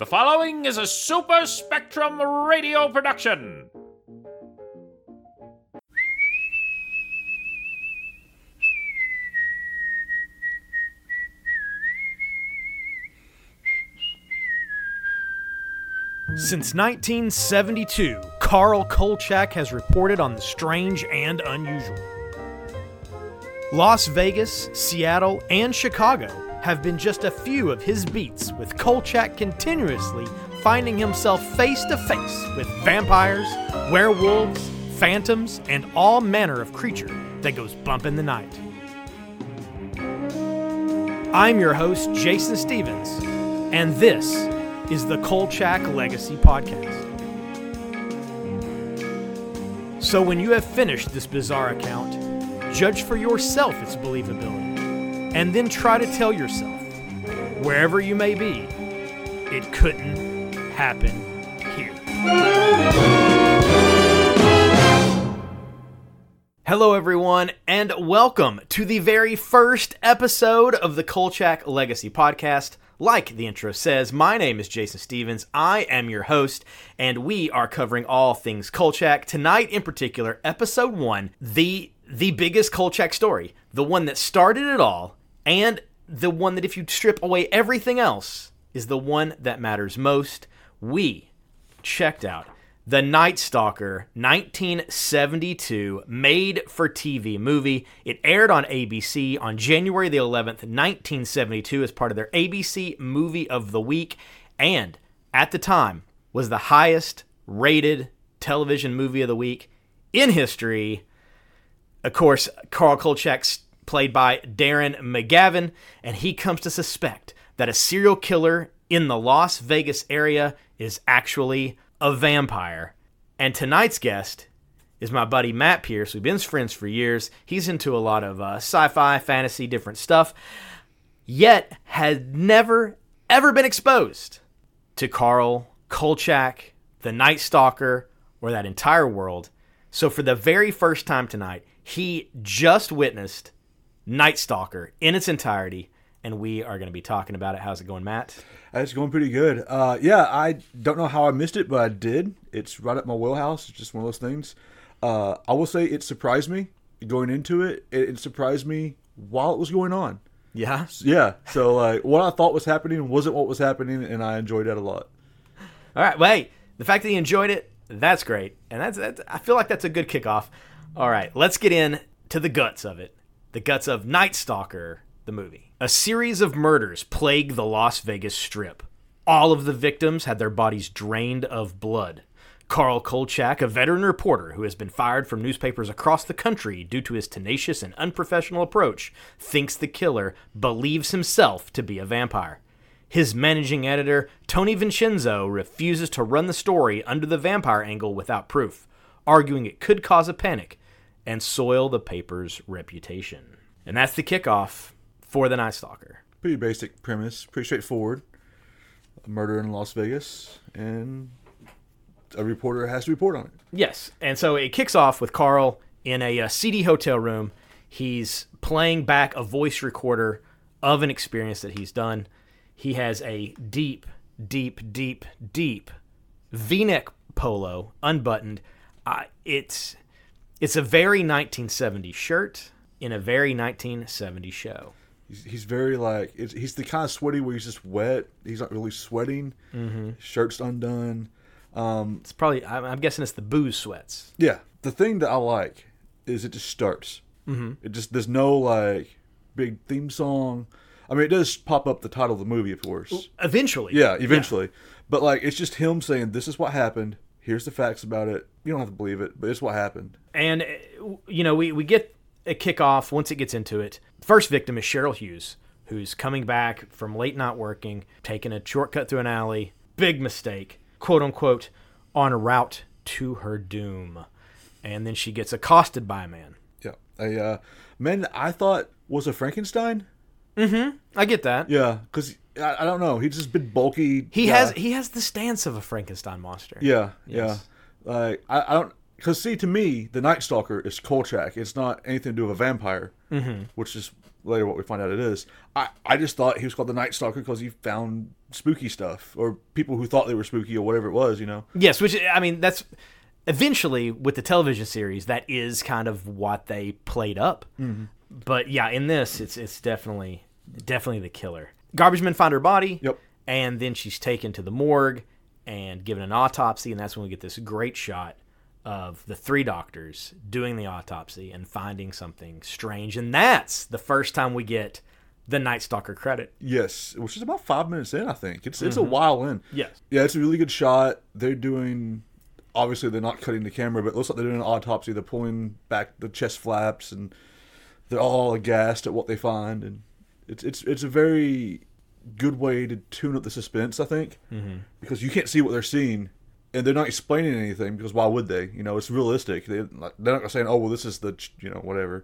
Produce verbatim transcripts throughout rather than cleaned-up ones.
The following is a Super Spectrum radio production. Since nineteen seventy-two, Carl Kolchak has reported on the strange and unusual. Las Vegas, Seattle, and Chicago have been just a few of his beats, with Kolchak continuously finding himself face to face with vampires, werewolves, phantoms, and all manner of creature that goes bump in the night. I'm your host, Jason Stevens, and this is the Kolchak Legacy Podcast. So when you have finished this bizarre account, judge for yourself its believability, and then try to tell yourself, wherever you may be, it couldn't happen here. Hello everyone, and welcome to the very first episode of the Kolchak Legacy Podcast. Like the intro says, my name is Jason Stevens, I am your host, and we are covering all things Kolchak. Tonight in particular, episode one, the the biggest Kolchak story, the one that started it all, and the one that if you strip away everything else, is the one that matters most. We checked out The Night Stalker, nineteen seventy-two, made-for-T V movie. It aired on A B C on January the eleventh, nineteen seventy-two, as part of their A B C Movie of the Week, and at the time was the highest-rated television movie of the week in history. Of course, Carl Kolchak's played by Darren McGavin, and he comes to suspect that a serial killer in the Las Vegas area is actually a vampire. And tonight's guest is my buddy Matt Pierce. We've been friends for years. He's into a lot of uh, sci-fi, fantasy, different stuff, yet had never, ever been exposed to Carl Kolchak, the Night Stalker, or that entire world. So for the very first time tonight, he just witnessed Night Stalker in its entirety, and we are going to be talking about it. How's it going, Matt? It's going pretty good. Uh, yeah, I don't know how I missed it, but I did. It's right up my wheelhouse. It's just one of those things. Uh, I will say it surprised me going into it. It, it surprised me while it was going on. Yeah? Yeah. So like what I thought was happening wasn't what was happening, and I enjoyed that a lot. All right. Well, hey, the fact that you enjoyed it, that's great. And that's, that's I feel like that's a good kickoff. All right, let's get in to the guts of it. The guts of Night Stalker, the movie. A series of murders plague the Las Vegas Strip. All of the victims had their bodies drained of blood. Carl Kolchak, a veteran reporter who has been fired from newspapers across the country due to his tenacious and unprofessional approach, thinks the killer believes himself to be a vampire. His managing editor, Tony Vincenzo, refuses to run the story under the vampire angle without proof, arguing it could cause a panic and soil the paper's reputation. And that's the kickoff for The Night Stalker. Pretty basic premise, pretty straightforward. A murder in Las Vegas, and a reporter has to report on it. Yes, and so it kicks off with Carl in a, a seedy hotel room. He's playing back a voice recorder of an experience that he's done. He has a deep, deep, deep, deep V-neck polo, unbuttoned. Uh, it's... It's a very nineteen seventies shirt in a very nineteen seventies show. He's, he's very like, it's, he's the kind of sweaty where he's just wet. He's not really sweating. Mm-hmm. Shirt's undone. Um, it's probably, I'm, I'm guessing it's the booze sweats. Yeah. The thing that I like is it just starts. Mm-hmm. It just, there's no like big theme song. I mean, it does pop up the title of the movie, of course. Eventually. Yeah, eventually. Yeah. But like, it's just him saying, this is what happened. Here's the facts about it. You don't have to believe it, but it's what happened. And, you know, we, we get a kickoff once it gets into it. First victim is Cheryl Hughes, who's coming back from late night working, taking a shortcut through an alley. Big mistake, quote unquote, en route to her doom. And then she gets accosted by a man. Yeah. A uh, man that I thought was a Frankenstein. Mm-hmm. I get that. Yeah, because I, I don't know. He's just been bulky. He guy. has he has the stance of a Frankenstein monster. Yeah, yes. yeah. Like I, I don't because see to me the Night Stalker is Kolchak. It's not anything to do with a vampire, mm-hmm. which is later what we find out it is. I, I just thought he was called the Night Stalker because he found spooky stuff or people who thought they were spooky or whatever it was, you know? Yes, which, I mean, that's eventually with the television series, that is kind of what they played up. Mm-hmm. But yeah, in this, it's it's definitely definitely the killer. Garbage men find her body, Yep. and then she's taken to the morgue and given an autopsy, and that's when we get this great shot of the three doctors doing the autopsy and finding something strange. And that's the first time we get the Night Stalker credit. Yes, which is about five minutes in, I think. It's it's mm-hmm. a while in. Yes. Yeah, it's a really good shot. They're doing, obviously they're not cutting the camera, but it looks like they're doing an autopsy. They're pulling back the chest flaps, and they're all aghast at what they find. And it's it's it's a very good way to tune up the suspense, I think, mm-hmm. because you can't see what they're seeing. And they're not explaining anything because why would they? You know, it's realistic. They, they're not saying, oh, well, this is the, you know, whatever.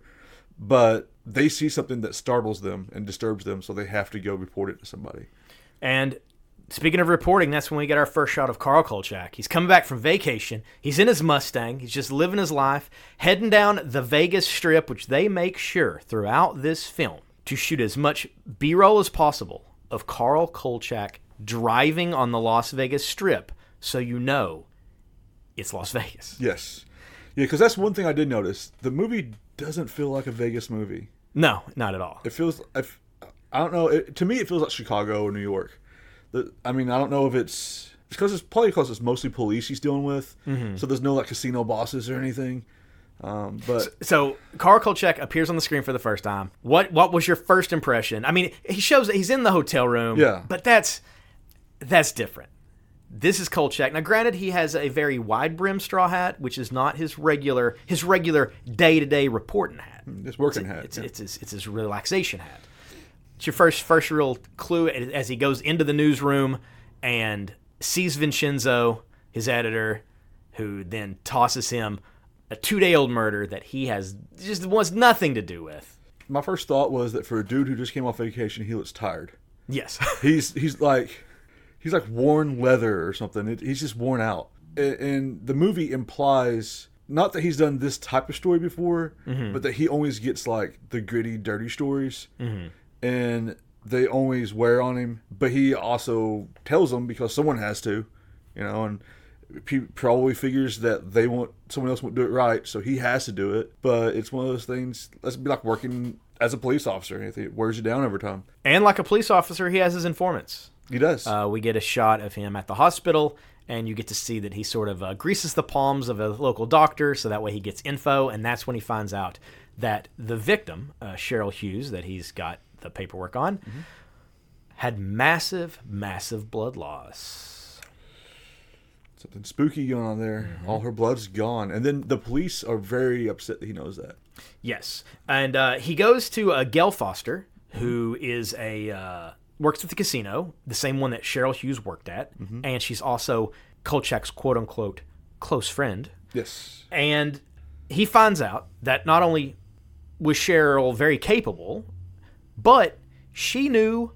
But they see something that startles them and disturbs them, so they have to go report it to somebody. And speaking of reporting, that's when we get our first shot of Carl Kolchak. He's coming back from vacation. He's in his Mustang. He's just living his life, heading down the Vegas Strip, which they make sure throughout this film to shoot as much B-roll as possible of Carl Kolchak driving on the Las Vegas Strip, so you know it's Las Vegas. Yes. Yeah, because that's one thing I did notice. The movie doesn't feel like a Vegas movie. No, not at all. It feels, I don't know, it, to me it feels like Chicago or New York. The, I mean, I don't know if it's, it's because it's probably because it's mostly police he's dealing with, mm-hmm. so there's no like casino bosses or anything. Um, but so, so Carl Kolchak appears on the screen for the first time. What what was your first impression? I mean, he shows that he's in the hotel room, yeah. but that's that's different. This is Kolchak. Now, granted, he has a very wide-brimmed straw hat, which is not his regular his regular day-to-day reporting hat. His working it's, hat. It's, yeah. it's, it's, his, it's his relaxation hat. It's your first first real clue as he goes into the newsroom and sees Vincenzo, his editor, who then tosses him a two-day-old murder that he has just wants nothing to do with. My first thought was that for a dude who just came off vacation, he looks tired. Yes. he's he's like... He's like worn leather or something. It, he's just worn out. And, and the movie implies, not that he's done this type of story before, mm-hmm. but that he always gets like the gritty, dirty stories. Mm-hmm. And they always wear on him. But he also tells them because someone has to, you know, and he probably figures that they want, someone else won't do it right, so he has to do it. But it's one of those things, let's be like working as a police officer. It wears you down over time. And like a police officer, he has his informants. He does. Uh, we get a shot of him at the hospital, and you get to see that he sort of uh, greases the palms of a local doctor, so that way he gets info, and that's when he finds out that the victim, uh, Cheryl Hughes, that he's got the paperwork on, mm-hmm. had massive, massive blood loss. Something spooky going on there. Mm-hmm. All her blood's gone. And then the police are very upset that he knows that. Yes. And uh, he goes to uh, Gail Foster, who is a... Uh, works at the casino, the same one that Cheryl Hughes worked at, mm-hmm. and she's also Kolchak's quote-unquote close friend. Yes. And he finds out that not only was Cheryl very capable, but she knew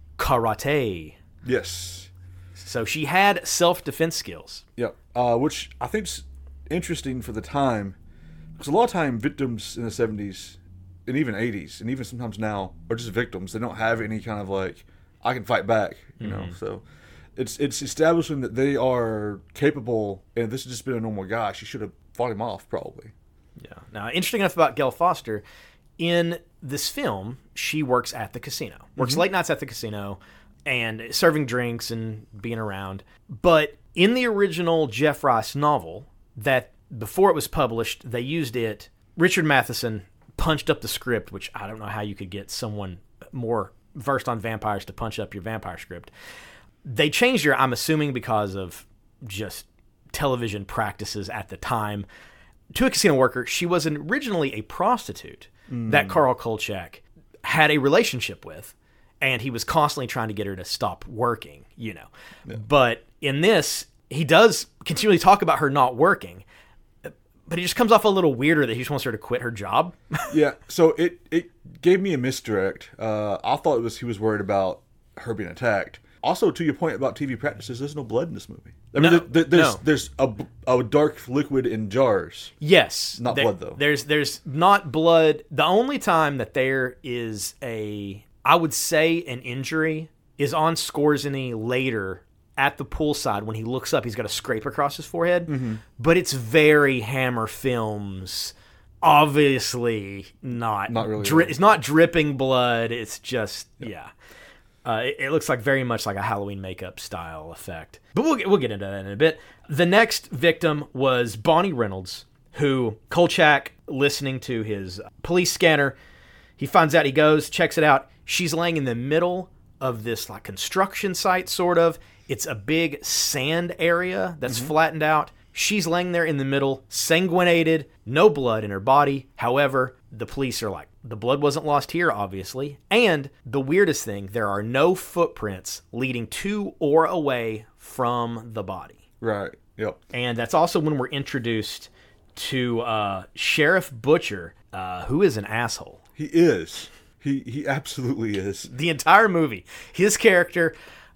karate. Yes. So she had self-defense skills. Yep. Uh, which I think's interesting for the time, because a lot of time victims in the seventies and even eighties, and even sometimes now, are just victims. They don't have any kind of like, I can fight back, you mm-hmm. know. So it's it's establishing that they are capable, and if this has just been a normal guy, she should have fought him off probably. Yeah. Now, interesting enough about Gail Foster, in this film, she works at the casino. Works mm-hmm. late nights at the casino and serving drinks and being around. But in the original Jeff Rice novel, that before it was published, they used it, Richard Matheson punched up the script, which I don't know how you could get someone more versed on vampires to punch up your vampire script. They changed her, I'm assuming because of just television practices at the time, to a casino worker. She was originally a prostitute mm. that Carl Kolchak had a relationship with, and he was constantly trying to get her to stop working, you know. Yeah. But in this, he does continually talk about her not working, but he just comes off a little weirder that he just wants her to quit her job. Yeah, so it, it gave me a misdirect. Uh, I thought it was he was worried about her being attacked. Also, to your point about T V practices, there's no blood in this movie. I mean, No, there, there's no. there's a, a dark liquid in jars. Yes. Not there- blood, though. There's there's not blood. The only time that there is a, I would say, an injury is on Skorzeny later at the poolside when he looks up. He's got a scrape across his forehead. Mm-hmm. But it's very Hammer Films. Obviously not. Not really, Dri- no. It's not dripping blood. It's just, yeah. Uh, it, it looks like very much like a Halloween makeup style effect. But we'll get, we'll get into that in a bit. The next victim was Bonnie Reynolds, who Kolchak, listening to his police scanner, he finds out, he goes, checks it out. She's laying in the middle of this like construction site, sort of. It's a big sand area that's Mm-hmm. flattened out. She's laying there in the middle, sanguinated, no blood in her body. However, the police are like, the blood wasn't lost here, obviously. And the weirdest thing, there are no footprints leading to or away from the body. Right. Yep. And that's also when we're introduced to uh, Sheriff Butcher, uh, who is an asshole. He is. He he absolutely is. The entire movie, his character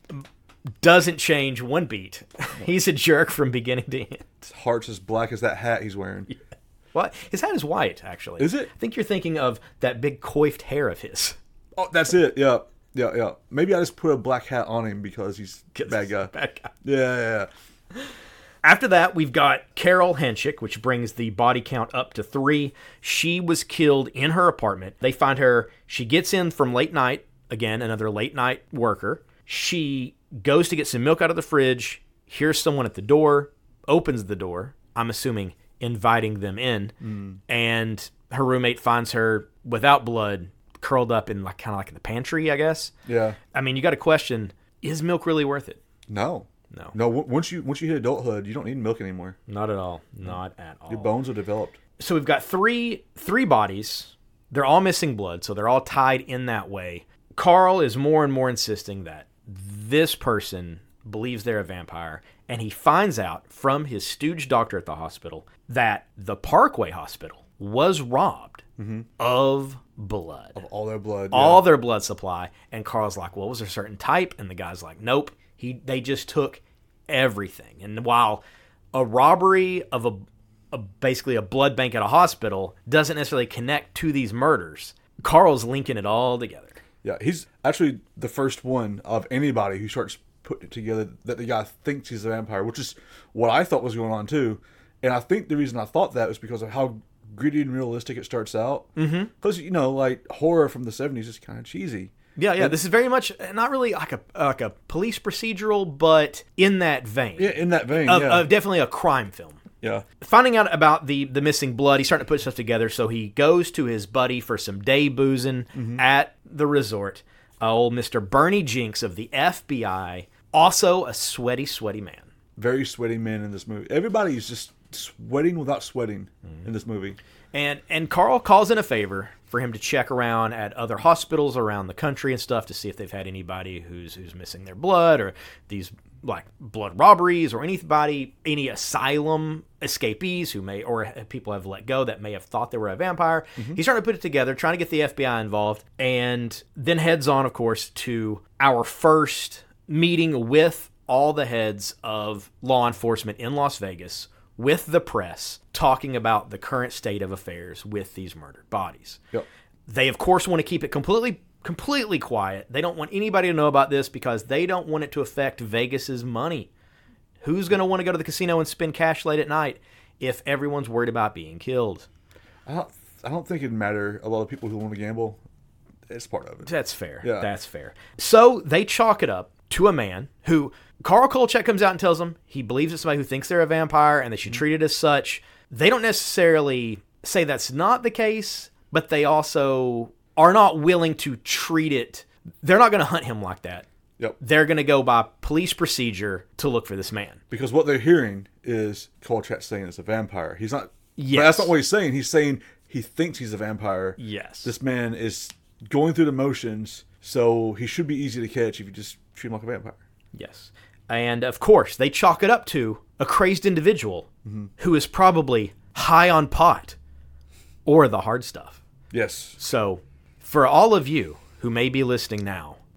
doesn't change one beat. He's a jerk from beginning to end. His heart's as black as that hat he's wearing. What? His hat is white, actually. Is it? I think you're thinking of that big coiffed hair of his. Oh, that's it. Yeah. Yeah, yeah. Maybe I just put a black hat on him because he's a bad guy. Bad guy. Yeah, yeah, yeah. After that, we've got Carol Henchick, which brings the body count up to three. She was killed in her apartment. They find her. She gets in from late night. Again, another late night worker. She goes to get some milk out of the fridge, hears someone at the door, opens the door, I'm assuming inviting them in, mm. and her roommate finds her without blood, curled up in like kind of like the pantry, I guess. Yeah. I mean, you got to question, is milk really worth it? No. No. No, w- once you once you hit adulthood, you don't need milk anymore. Not at all. Not at all. Your bones are developed. So we've got three three bodies. They're all missing blood, so they're all tied in that way. Carl is more and more insisting that this person believes they're a vampire, and he finds out from his stooge doctor at the hospital that the Parkway Hospital was robbed mm-hmm. of blood. Of all their blood. All yeah. their blood supply. And Carl's like, well, was there a certain type? And the guy's like, nope. He They just took everything. And while a robbery of a, a basically a blood bank at a hospital doesn't necessarily connect to these murders, Carl's linking it all together. Yeah, he's actually the first one of anybody who starts putting it together that the guy thinks he's a vampire, which is what I thought was going on too. And I think the reason I thought that was because of how gritty and realistic it starts out. Mm-hmm. Because, you know, like horror from the seventies is kind of cheesy. Yeah, yeah. This is very much not really like a like a police procedural, but in that vein. Yeah, in that vein. Of, yeah. of definitely a crime film. Yeah. Finding out about the, the missing blood, he's starting to put stuff together, so he goes to his buddy for some day boozing mm-hmm. at the resort. Uh, old Mister Bernie Jinks of the F B I, also a sweaty, sweaty man. Very sweaty man in this movie. Everybody's just sweating without sweating mm-hmm. in this movie. And and Carl calls in a favor for him to check around at other hospitals around the country and stuff to see if they've had anybody who's who's missing their blood, or these like blood robberies, or anybody, any asylum escapees who may, or people have let go that may have thought they were a vampire. Mm-hmm. He's trying to put it together, trying to get the F B I involved, and then heads on, of course, to our first meeting with all the heads of law enforcement in Las Vegas, with the press, talking about the current state of affairs with these murdered bodies. Yep. They, of course, want to keep it completely completely quiet. They don't want anybody to know about this because they don't want it to affect Vegas's money. Who's going to want to go to the casino and spend cash late at night if everyone's worried about being killed? I don't, I don't think it'd matter. A lot of people who want to gamble, it's part of it. That's fair. Yeah. That's fair. So they chalk it up to a man who, Carl Kolchak comes out and tells them he believes it's somebody who thinks they're a vampire and they should treat it as such. They don't necessarily say that's not the case, but they also are not willing to treat it. They're not going to hunt him like that. Yep. They're going to go by police procedure to look for this man. Because what they're hearing is Kolchak saying it's a vampire. He's not. Yes. But that's not what he's saying. He's saying he thinks he's a vampire. Yes. This man is going through the motions, so he should be easy to catch if you just treat him like a vampire. Yes. And, of course, they chalk it up to a crazed individual mm-hmm. who is probably high on pot or the hard stuff. Yes. So, for all of you who may be listening now,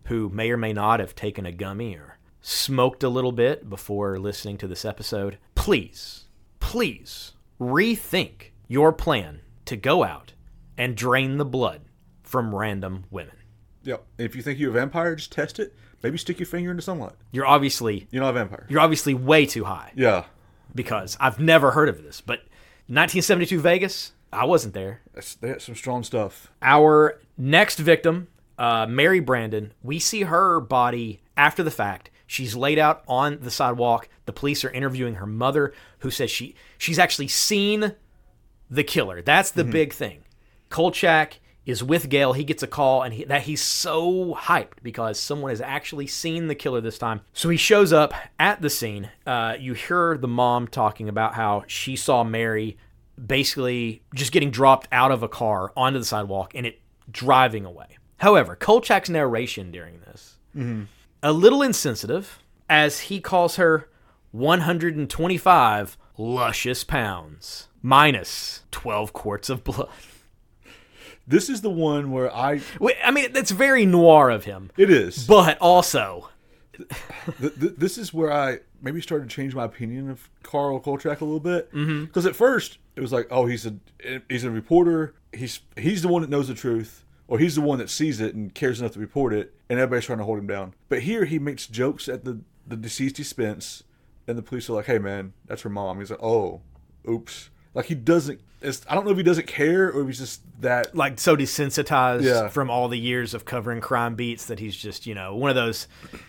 who may or may not have taken a gummy or smoked a little bit before listening to this episode, please, please rethink your plan to go out and drain the blood from random women. Yep. If you think you're a vampire, just test it. Maybe stick your finger into sunlight. You're obviously You're not a vampire. you're obviously way too high. Yeah. Because I've never heard of this, but nineteen seventy-two Vegas, I wasn't there. That's, that's some strong stuff. Our next victim, uh, Mary Brandon, we see her body after the fact. She's laid out on the sidewalk. The police are interviewing her mother, who says she she's actually seen the killer. That's the mm-hmm. big thing. Kolchak is with Gale. He gets a call, and he, that he's so hyped because someone has actually seen the killer this time. So he shows up at the scene. Uh, you hear the mom talking about how she saw Mary basically just getting dropped out of a car onto the sidewalk and it driving away. However, Kolchak's narration during this, mm-hmm. a little insensitive, as he calls her one hundred twenty-five luscious pounds, minus twelve quarts of blood. This is the one where I... I mean, that's very noir of him. It is. But also... th- th- this is where I maybe started to change my opinion of Carl Kolchak a little bit. Because mm-hmm. at first, it was like, oh, he's a he's a reporter. He's he's the one that knows the truth. Or he's the one that sees it and cares enough to report it. And everybody's trying to hold him down. But here, he makes jokes at the, the deceased expense. And the police are like, hey, man, that's her mom. He's like, oh, oops. Like, he doesn't... It's, I don't know if he doesn't care or if he's just that... Like, so desensitized yeah. from all the years of covering crime beats that he's just, you know, one of those...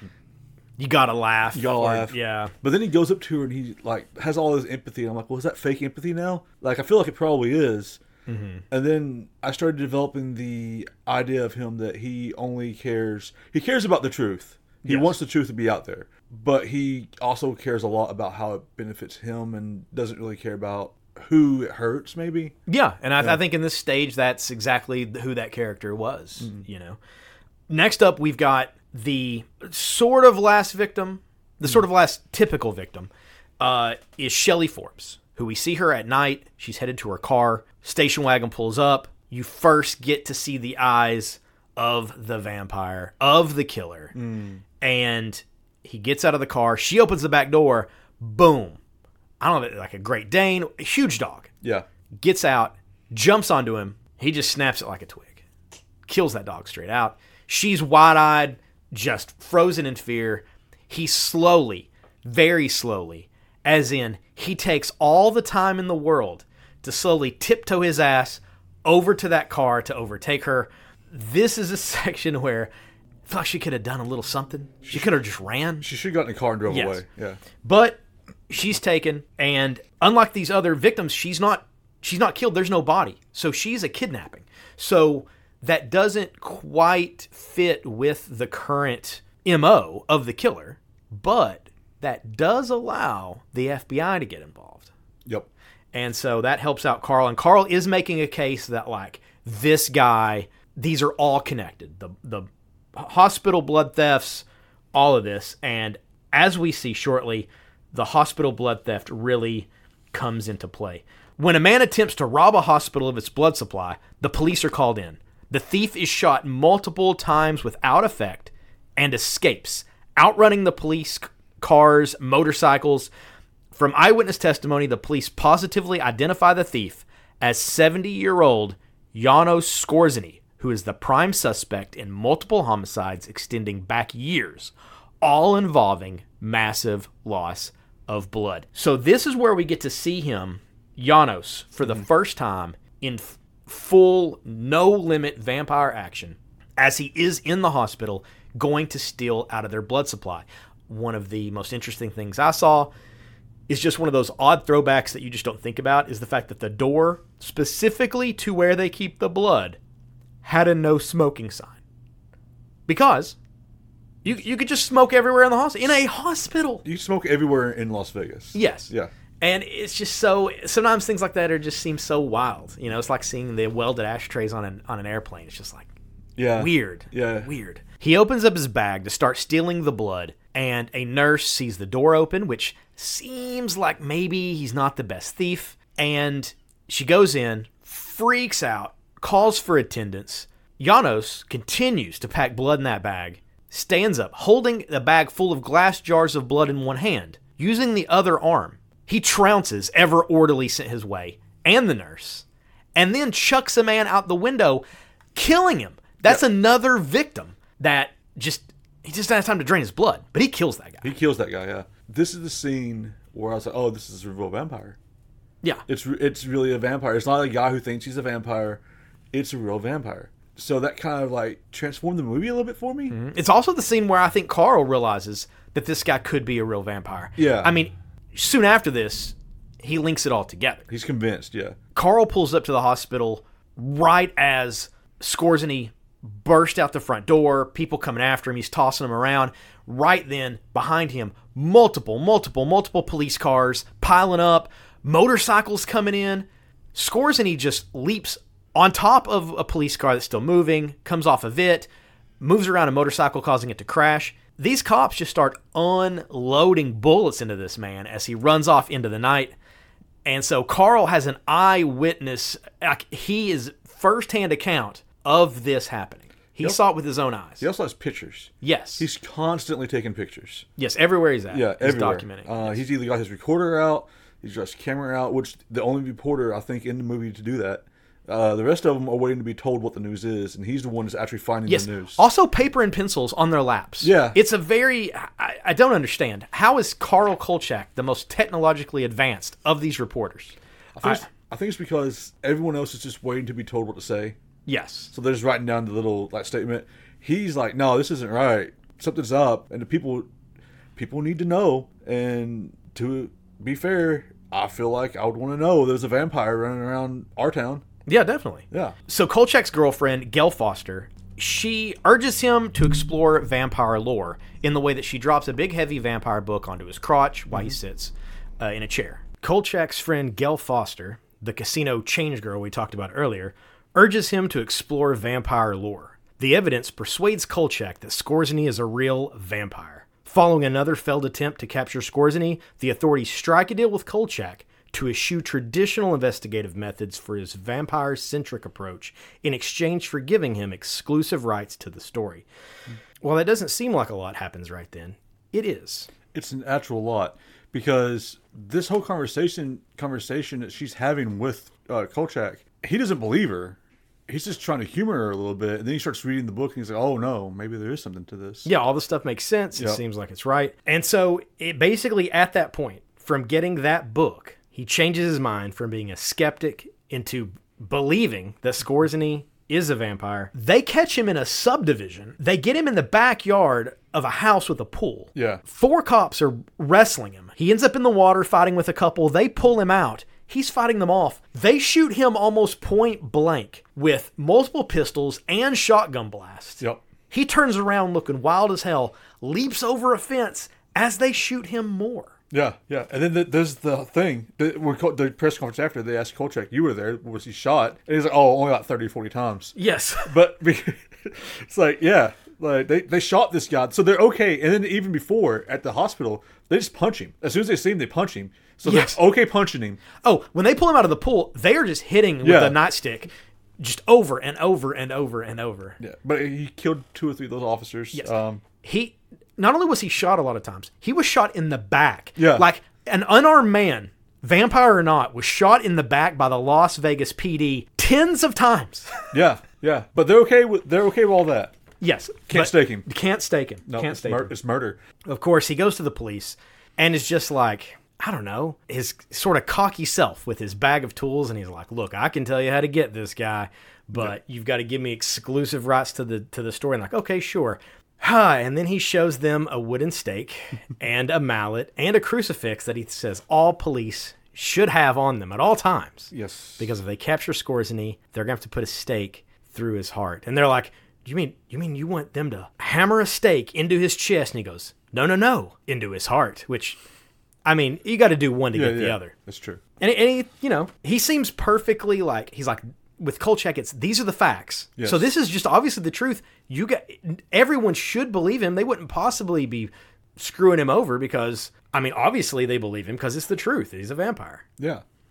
You gotta laugh. You gotta or, laugh. Yeah. But then he goes up to her and he, like, has all his empathy. And I'm like, well, is that fake empathy now? Like, I feel like it probably is. Mm-hmm. And then I started developing the idea of him that he only cares... He cares about the truth. He yes. wants the truth to be out there. But he also cares a lot about how it benefits him and doesn't really care about who it hurts, maybe. Yeah, and I, yeah. I think in this stage, that's exactly who that character was, mm-hmm. you know. Next up, we've got the sort of last victim, the mm-hmm. sort of last typical victim, uh, is Shelley Forbes, who we see her at night. She's headed to her car. Station wagon pulls up. You first get to see the eyes of the vampire, of the killer. Mm. And he gets out of the car. She opens the back door. Boom. I don't know, like a Great Dane, a huge dog. Yeah. Gets out, jumps onto him. He just snaps it like a twig. Kills that dog straight out. She's wide-eyed, just frozen in fear. He slowly, very slowly, as in he takes all the time in the world to slowly tiptoe his ass over to that car to overtake her. This is a section where I feel like she could have done a little something. She could have just ran. She should have gotten in the car and drove yes. away. Yeah. But she's taken, and unlike these other victims, she's not she's not killed. There's no body. So she's a kidnapping. So that doesn't quite fit with the current M O of the killer, but that does allow the F B I to get involved. Yep. And so that helps out Carl. And Carl is making a case that, like, this guy, these are all connected. The the hospital blood thefts, all of this. And as we see shortly, the hospital blood theft really comes into play. When a man attempts to rob a hospital of its blood supply, the police are called in. The thief is shot multiple times without effect and escapes, outrunning the police cars, motorcycles. From eyewitness testimony, the police positively identify the thief as seventy-year-old Janos Skorzeny, who is the prime suspect in multiple homicides extending back years, all involving massive loss of blood. So this is where we get to see him, Janos, for the mm-hmm. first time in f- full, no-limit vampire action, as he is in the hospital going to steal out of their blood supply. One of the most interesting things I saw is just one of those odd throwbacks that you just don't think about, is the fact that the door, specifically to where they keep the blood, had a no smoking sign. Because you you could just smoke everywhere in the hospital. In a hospital. You smoke everywhere in Las Vegas. Yes. Yeah. And it's just so, sometimes things like that are just seem so wild. You know, it's like seeing the welded ashtrays on an on an airplane. It's just like yeah. weird. Yeah. Weird. He opens up his bag to start stealing the blood, and a nurse sees the door open, which seems like maybe he's not the best thief. And she goes in, freaks out, calls for attendance. Janos continues to pack blood in that bag, stands up, holding a bag full of glass jars of blood in one hand. Using the other arm, he trounces ever orderly sent his way, and the nurse, and then chucks a man out the window, killing him. That's yep. another victim that just, he just doesn't have time to drain his blood, but he kills that guy. He kills that guy, yeah. This is the scene where I was like, oh, this is a real vampire. Yeah. It's it's really a vampire. It's not a guy who thinks he's a vampire. It's a real vampire. So that kind of like transformed the movie a little bit for me. Mm-hmm. It's also the scene where I think Carl realizes that this guy could be a real vampire. Yeah. I mean, soon after this, he links it all together. He's convinced, yeah. Carl pulls up to the hospital right as Skorzeny burst out the front door, people coming after him, he's tossing them around. Right then, behind him, multiple, multiple, multiple police cars piling up, motorcycles coming in. Skorzeny just leaps on top of a police car that's still moving, comes off of it, moves around a motorcycle, causing it to crash. These cops just start unloading bullets into this man as he runs off into the night. And so Carl has an eyewitness, like he is firsthand account of this happening. He yep. saw it with his own eyes. He also has pictures. Yes. He's constantly taking pictures. Yes, everywhere he's at. Yeah, he's everywhere. documenting. Uh, yes. He's either got his recorder out, he's got his camera out, which the only reporter, I think, in the movie to do that. Uh, the rest of them are waiting to be told what the news is, and he's the one that's actually finding yes. the news. Also, paper and pencils on their laps. Yeah. It's a very... I, I don't understand. How is Carl Kolchak the most technologically advanced of these reporters? I think, I, it's, I think it's because everyone else is just waiting to be told what to say. Yes. So they're just writing down the little like statement. He's like, no, this isn't right. Something's up. And the people people need to know. And to be fair, I feel like I would want to know there's a vampire running around our town. Yeah, definitely. Yeah. So Kolchak's girlfriend, Gail Foster, she urges him to explore vampire lore in the way that she drops a big, heavy vampire book onto his crotch while mm-hmm. he sits uh, in a chair. Kolchak's friend, Gail Foster, the casino change girl we talked about earlier, urges him to explore vampire lore. The evidence persuades Kolchak that Skorzeny is a real vampire. Following another failed attempt to capture Skorzeny, the authorities strike a deal with Kolchak to eschew traditional investigative methods for his vampire-centric approach in exchange for giving him exclusive rights to the story. Mm. While that doesn't seem like a lot happens right then, it is. It's an actual lot, because this whole conversation conversation that she's having with uh, Kolchak, he doesn't believe her. He's just trying to humor her a little bit, and then he starts reading the book, and he's like, oh no, maybe there is something to this. Yeah, all the stuff makes sense. It yep. seems like it's right. And so it basically, at that point, from getting that book, he changes his mind from being a skeptic into believing that Skorzeny is a vampire. They catch him in a subdivision. They get him in the backyard of a house with a pool. Yeah. Four cops are wrestling him. He ends up in the water fighting with a couple. They pull him out. He's fighting them off. They shoot him almost point blank with multiple pistols and shotgun blasts. Yep. He turns around looking wild as hell, leaps over a fence as they shoot him more. Yeah, yeah. And then the, there's the thing. The, when, the press conference after, they asked Kolchak, you were there, was he shot? And he's like, oh, only about thirty, forty times. Yes. But it's like, yeah, like they, they shot this guy. So they're okay. And then even before, at the hospital, they just punch him. As soon as they see him, they punch him. So yes. they're okay punching him. Oh, when they pull him out of the pool, they are just hitting with yeah. a nightstick just over and over and over and over. Yeah, but he killed two or three of those officers. Yes. Um, he... Not only was he shot a lot of times, he was shot in the back. Yeah. Like an unarmed man, vampire or not, was shot in the back by the Las Vegas P D tens of times. yeah, yeah. But they're okay with they're okay with all that. Yes. Can't stake him. Can't stake him. No, can't it's, stake mur- him. it's murder. Of course, he goes to the police and is just like, I don't know, his sort of cocky self with his bag of tools. And he's like, look, I can tell you how to get this guy, but yeah. you've got to give me exclusive rights to the to the story. And like, okay, sure. And then he shows them a wooden stake and a mallet and a crucifix that he says all police should have on them at all times. Yes. Because if they capture Skorzeny, they're going to have to put a stake through his heart. And they're like, you mean you mean you want them to hammer a stake into his chest? And he goes, no, no, no, into his heart. Which, I mean, you got to do one to yeah, get yeah, the other. That's true. And, and he, you know, he seems perfectly like, he's like, with Kolchak, it's these are the facts. Yes. So this is just obviously the truth. You got everyone should believe him. They wouldn't possibly be screwing him over because I mean, obviously they believe him because it's the truth. He's a vampire. Yeah,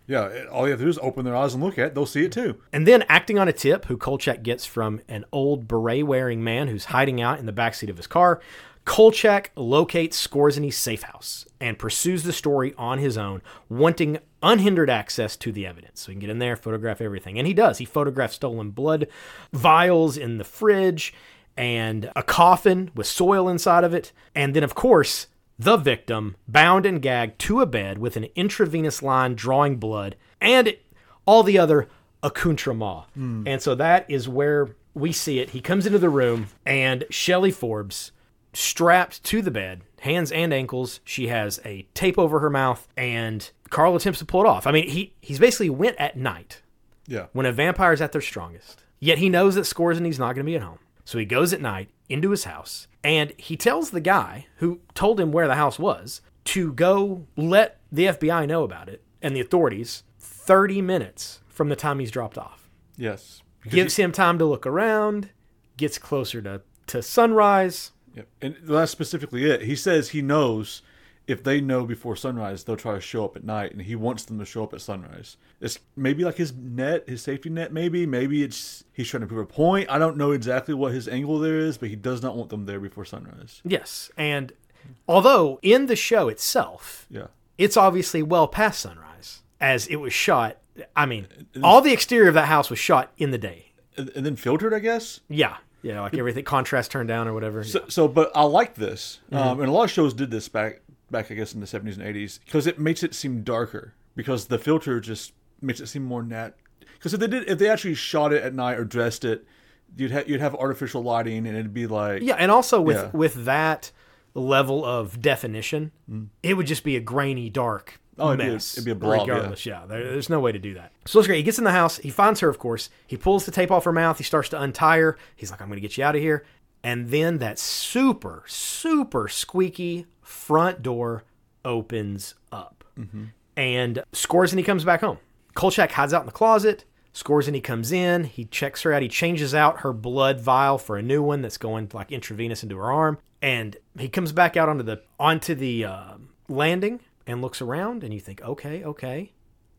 Yeah, it- all you have to do is open their eyes and look at it. They'll see it too. And then, acting on a tip, who Kolchak gets from an old beret-wearing man who's hiding out in the backseat of his car, Kolchak locates Skorzeny's safe house and pursues the story on his own, wanting unhindered access to the evidence. So he can get in there, photograph everything. And he does. He photographs stolen blood vials in the fridge and a coffin with soil inside of it. And then, of course, the victim bound and gagged to a bed with an intravenous line drawing blood and all the other accoutrements. Mm. And so that is where we see it. He comes into the room, and Shelley Forbes, strapped to the bed, hands and ankles, she has a tape over her mouth, and Carl attempts to pull it off. I mean, he he's basically went at night. Yeah. When a vampire's at their strongest. Yet he knows that Skorzeny's not going to be at home. So he goes at night into his house, and he tells the guy who told him where the house was to go let the F B I know about it and the authorities thirty minutes from the time he's dropped off. Yes. Gives he, him time to look around, gets closer to, to sunrise. Yeah. And that's specifically it. He says he knows if they know before sunrise, they'll try to show up at night, and he wants them to show up at sunrise. It's maybe like his net, his safety net, maybe. Maybe it's he's trying to prove a point. I don't know exactly what his angle there is, but he does not want them there before sunrise. Yes, and although in the show itself, yeah, it's obviously well past sunrise, as it was shot. I mean, all the exterior of that house was shot in the day. And, and then filtered, I guess? Yeah. Yeah, like everything, contrast turned down or whatever. So, yeah. so but I like this. Mm-hmm. Um, and a lot of shows did this back, back I guess, in the seventies and eighties, because it makes it seem darker, because the filter just makes it seem more nat. Because if they did, if they actually shot it at night or dressed it, you'd ha- you'd have artificial lighting, and it'd be like yeah, and also with yeah. with that level of definition, mm. it would just be a grainy, dark oh, mess. It'd be a, it'd be a blob. Regardless, yeah, yeah there, there's no way to do that. So it's great. He gets in the house. He finds her, of course. He pulls the tape off her mouth. He starts to untie her. He's like, "I'm going to get you out of here." And then that super, super squeaky front door opens up. Mm-hmm. And Skorzeny comes back home. Kolchak hides out in the closet. Skorzeny comes in. He checks her out. He changes out her blood vial for a new one that's going like intravenous into her arm. And he comes back out onto the onto the uh, landing and looks around. And you think, okay, okay.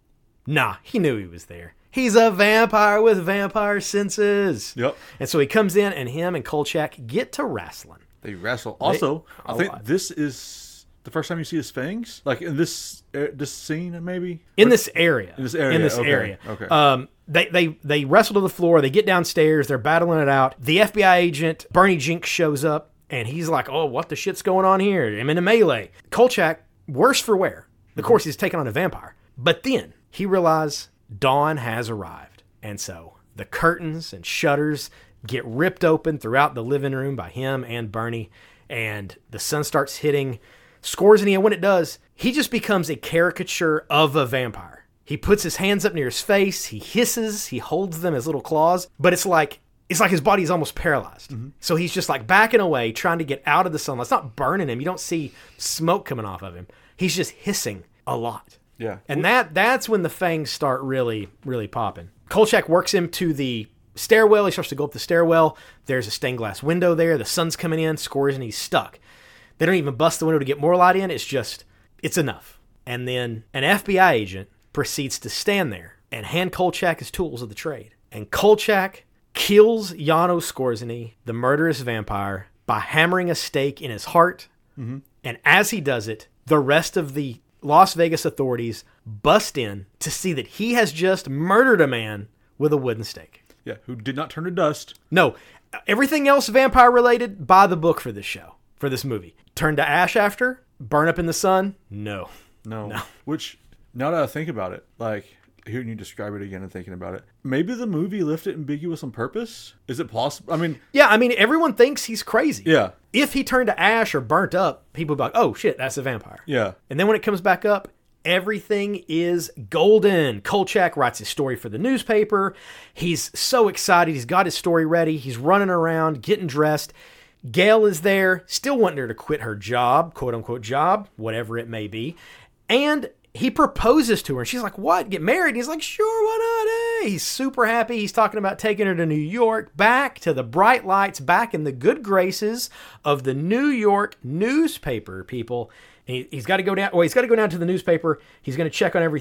Nah, he knew he was there. He's a vampire with vampire senses. Yep. And so he comes in, and him and Kolchak get to wrestling. They wrestle. Also, they, I think lot. this is the first time you see his fangs, like in this uh, this scene, maybe in this area. In this area. In this okay. area. Okay. Um, they they they wrestle to the floor. They get downstairs. They're battling it out. The F B I agent Bernie Jinks shows up, and he's like, "Oh, what the shit's going on here? I'm in a melee." Kolchak, worse for wear. Of course, he's taking on a vampire. But then he realizes dawn has arrived. And so the curtains and shutters get ripped open throughout the living room by him and Bernie. And the sun starts hitting Skorzeny. And when it does, he just becomes a caricature of a vampire. He puts his hands up near his face. He hisses. He holds them as little claws. But it's like it's like his body is almost paralyzed. Mm-hmm. So he's just like backing away, trying to get out of the sunlight. It's not burning him. You don't see smoke coming off of him. He's just hissing a lot. Yeah. And that that's when the fangs start really, really popping. Kolchak works him to the stairwell. He starts to go up the stairwell. There's a stained glass window there. The sun's coming in. Skorzeny's stuck. They don't even bust the window to get more light in. It's just, it's enough. And then an F B I agent proceeds to stand there and hand Kolchak his tools of the trade. And Kolchak kills Janos Skorzeny, the murderous vampire, by hammering a stake in his heart. Mm-hmm. And as he does it, the rest of the Las Vegas authorities bust in to see that he has just murdered a man with a wooden stake. Yeah, who did not turn to dust. No, everything else vampire related, buy the book for this show, for this movie. Turn to ash after? Burn up in the sun? No. No. No. Which, now that I think about it, like, hearing you describe it again and thinking about it, maybe the movie left it ambiguous on purpose? Is it possible? I mean... Yeah, I mean, everyone thinks he's crazy. Yeah. If he turned to ash or burnt up, people would be like, oh, shit, that's a vampire. Yeah. And then when it comes back up, everything is golden. Kolchak writes his story for the newspaper. He's so excited. He's got his story ready. He's running around, getting dressed. Gail is there, still wanting her to quit her job, quote-unquote job, whatever it may be. And he proposes to her, and she's like, what, get married? And he's like, sure, why not? Hey, he's super happy. He's talking about taking her to New York, back to the bright lights, back in the good graces of the New York newspaper, people. And he, he's got to go down, well, he's got to go down to the newspaper. He's going to check on everything.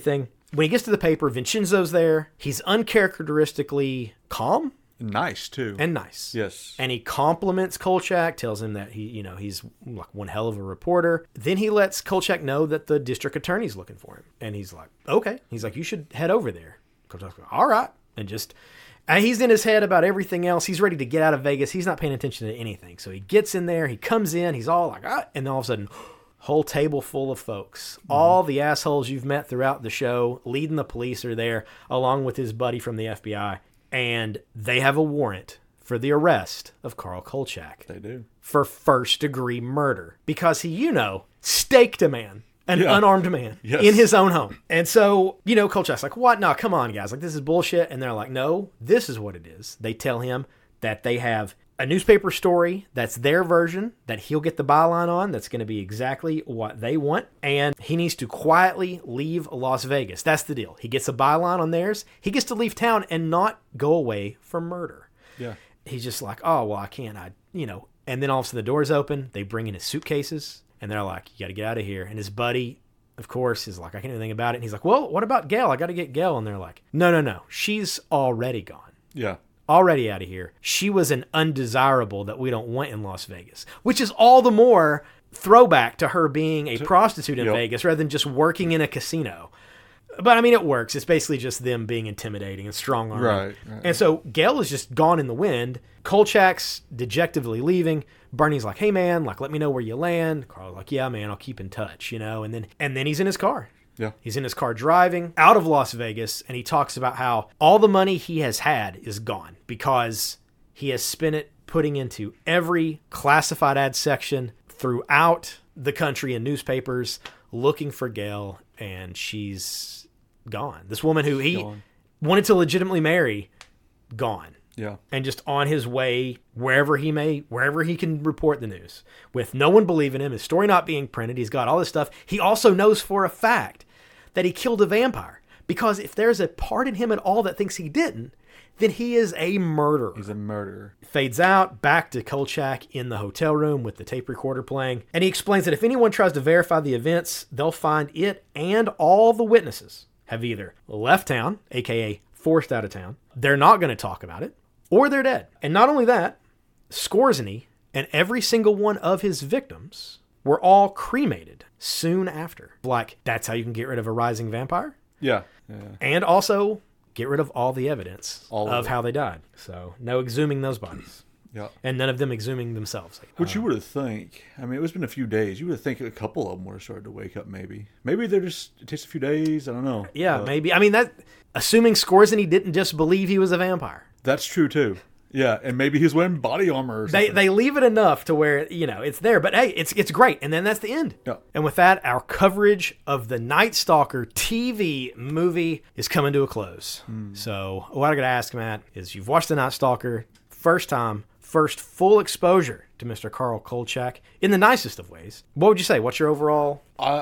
when he gets to the paper, Vincenzo's there. He's uncharacteristically calm Nice too. and nice. Yes. And he compliments Kolchak, tells him that he, you know, he's like one hell of a reporter. Then he lets Kolchak know that the district attorney's looking for him. And he's like, okay. He's like, you should head over there. Kolchak's like, all right. And just, and he's in his head about everything else. He's ready to get out of Vegas. He's not paying attention to anything. So he gets in there, he comes in, he's all like, ah, and then all of a sudden, whole table full of folks. Mm-hmm. All the assholes you've met throughout the show, leading the police, are there, along with his buddy from the F B I. And they have a warrant for the arrest of Carl Kolchak. They do. For first-degree murder. Because he, you know, staked a man, an Yeah. unarmed man, Yes. in his own home. And so, you know, Kolchak's like, what? No, come on, guys. Like, this is bullshit. And they're like, no, this is what it is. They tell him that they have a newspaper story that's their version that he'll get the byline on that's going to be exactly what they want, and he needs to quietly leave Las Vegas. That's the deal. He gets a byline on theirs. He gets to leave town and not go away for murder. Yeah. He's just like, oh, well, I can't. I, you know. And then all of a sudden the doors open. They bring in his suitcases, and they're like, you got to get out of here. And his buddy, of course, is like, I can't do anything about it. And he's like, well, what about Gail? I got to get Gail. And they're like, no, no, no. She's already gone. Yeah. Already out of here. She was an undesirable that we don't want in Las Vegas, which is all the more throwback to her being a prostitute in Yep. Vegas rather than just working in a casino. But I mean, it works. It's basically just them being intimidating and strong armed. Right, right. And so Gail is just gone in the wind. Kolchak's dejectively leaving. Bernie's like, hey man, like, let me know where you land. Carl's like, yeah, man, I'll keep in touch, you know, and then, and then he's in his car. Yeah. He's in his car driving out of Las Vegas, and he talks about how all the money he has had is gone because he has spent it putting into every classified ad section throughout the country in newspapers looking for Gail, and she's gone. This woman who he Gone. wanted to legitimately marry, gone. Yeah. And just on his way wherever he may, wherever he can report the news, with no one believing him, his story not being printed. He's got all this stuff. He also knows for a fact that he killed a vampire, because if there's a part in him at all that thinks he didn't, then he is a murderer. He's a murderer. Fades out, back to Kolchak in the hotel room with the tape recorder playing. And he explains that if anyone tries to verify the events, they'll find it and all the witnesses have either left town, aka forced out of town, they're not going to talk about it, or they're dead. And not only that, Skorzeny and every single one of his victims were all cremated soon after. Like, that's how you can get rid of a rising vampire. Yeah. Yeah. And also get rid of all the evidence All of of it. how they died. So no exhuming those bodies. Yeah. And none of them exhuming themselves. Which you would have think. I mean, it's been a few days. You would have think a couple of them would have started to wake up. Maybe. Maybe they're just. It takes a few days. I don't know. Yeah, Uh, maybe. I mean, that assuming Skorzeny didn't just believe he was a vampire. That's true too. Yeah, and maybe he's wearing body armor. Or They something. they leave it enough to where, you know, it's there. But hey, it's it's great. And then that's the end. Yeah. And with that, our coverage of the Night Stalker T V movie is coming to a close. Hmm. So what I got to ask, Matt, is you've watched the Night Stalker, first time, first full exposure to Mister Carl Kolchak in the nicest of ways. What would you say? What's your overall? I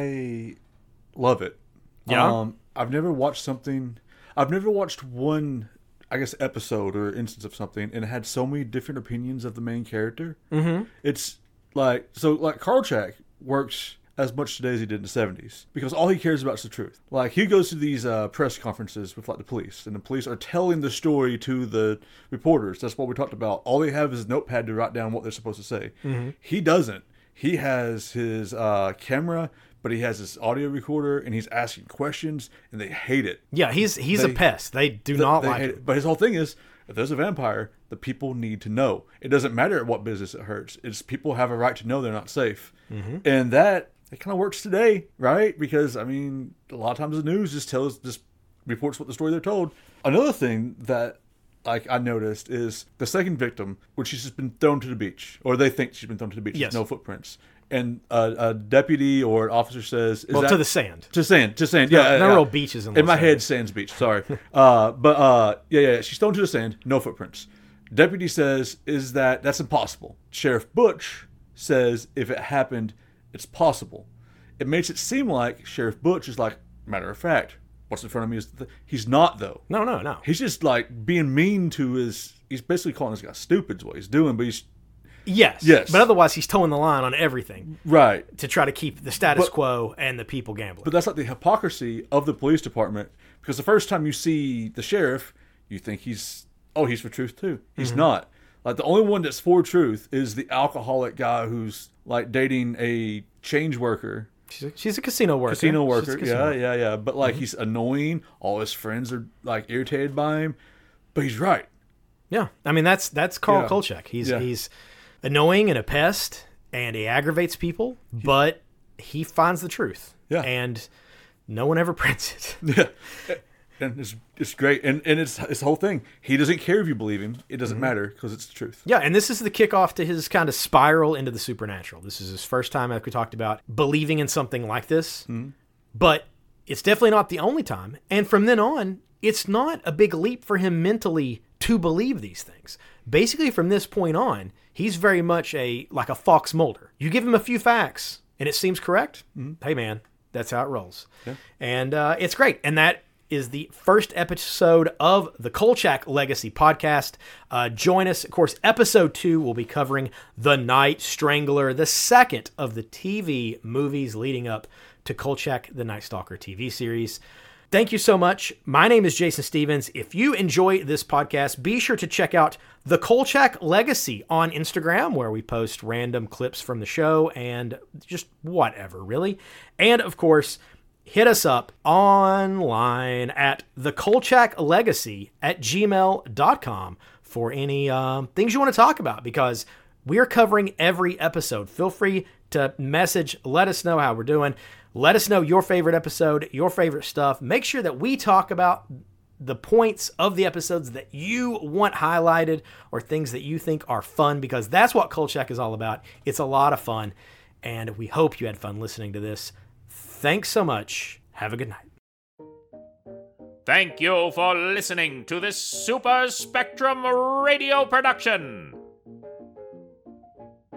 I love it. Yeah? Um, I've never watched something. I've never watched one, I guess, episode or instance of something and it had so many different opinions of the main character. Mm-hmm. It's like so. Like Kolchak works as much today as he did in the seventies because all he cares about is the truth. Like he goes to these uh, press conferences with like the police, and the police are telling the story to the reporters. That's what we talked about. All they have is a notepad to write down what they're supposed to say. Mm-hmm. He doesn't. He has his uh, camera, but he has his audio recorder, and he's asking questions, and they hate it. Yeah, he's he's They- a pest. They do They- not they like hate it. it. But his whole thing is, if there's a vampire, the people need to know. It doesn't matter what business it hurts. It's people have a right to know they're not safe. Mm-hmm. And that, it kind of works today, right? Because, I mean, a lot of times the news just tells, just reports what the story they're told. Another thing that like I noticed is the second victim, when she's just been thrown to the beach, or they think she's been thrown to the beach. Yes. There's no footprints. And a, a deputy or an officer says, is Well, that, to the sand. to sand, to sand, yeah. no yeah. real beaches in In Los my head, Angeles. Sands Beach. Sorry, uh, but uh, yeah, yeah. She's thrown to the sand. No footprints. Deputy says, "Is that that's impossible?" Sheriff Butch says, "If it happened, it's possible." It makes it seem like Sheriff Butch is like, matter of fact, what's in front of me is the, he's not though. No, no, no. He's just like being mean to his. He's basically calling this guy stupid. Is what he's doing, but he's Yes. Yes. But otherwise, he's towing the line on everything Right. to try to keep the status But- quo and the people gambling. But that's like the hypocrisy of the police department, because the first time you see the sheriff, you think he's, oh, he's for truth too. He's Mm-hmm. not. Like, the only one that's for truth is the alcoholic guy who's like dating a change worker. she's, a, she's a casino worker. Casino She's a worker, casino yeah, worker. yeah, yeah. But like, Mm-hmm. he's annoying. All his friends are like irritated by him, but he's right. Yeah. I mean, that's that's Carl Yeah. Kolchak. He's Yeah. he's annoying and a pest, and he aggravates people, but he finds the truth. Yeah. And no one ever prints it. Yeah, and it's it's great, and and it's it's the whole thing. He doesn't care if you believe him; it doesn't Mm-hmm. matter because it's the truth. Yeah, and this is the kickoff to his kind of spiral into the supernatural. This is his first time, like we talked about, believing in something like this. But it's definitely not the only time. And from then on, it's not a big leap for him mentally to believe these things. Basically, from this point on, he's very much a like a Fox Mulder. You give him a few facts, and it seems correct. Hey, man, that's how it rolls. And uh, it's great. And that is the first episode of the Kolchak Legacy podcast. Uh, join us. Of course, episode two will be covering The Night Strangler, the second of the T V movies leading up to Kolchak the Night Stalker T V series. Thank you so much. My name is Jason Stevens. If you enjoy this podcast, be sure to check out The Kolchak Legacy on Instagram, where we post random clips from the show and just whatever, really. And, of course, hit us up online at the Kolchak Legacy at gmail dot com for any um, things you want to talk about, because we're covering every episode. Feel free to message, let us know how we're doing. Let us know your favorite episode, your favorite stuff. Make sure that we talk about the points of the episodes that you want highlighted or things that you think are fun, because that's what Kolchak is all about. It's a lot of fun, and we hope you had fun listening to this. Thanks so much. Have a good night. Thank you for listening to this Super Spectrum radio production.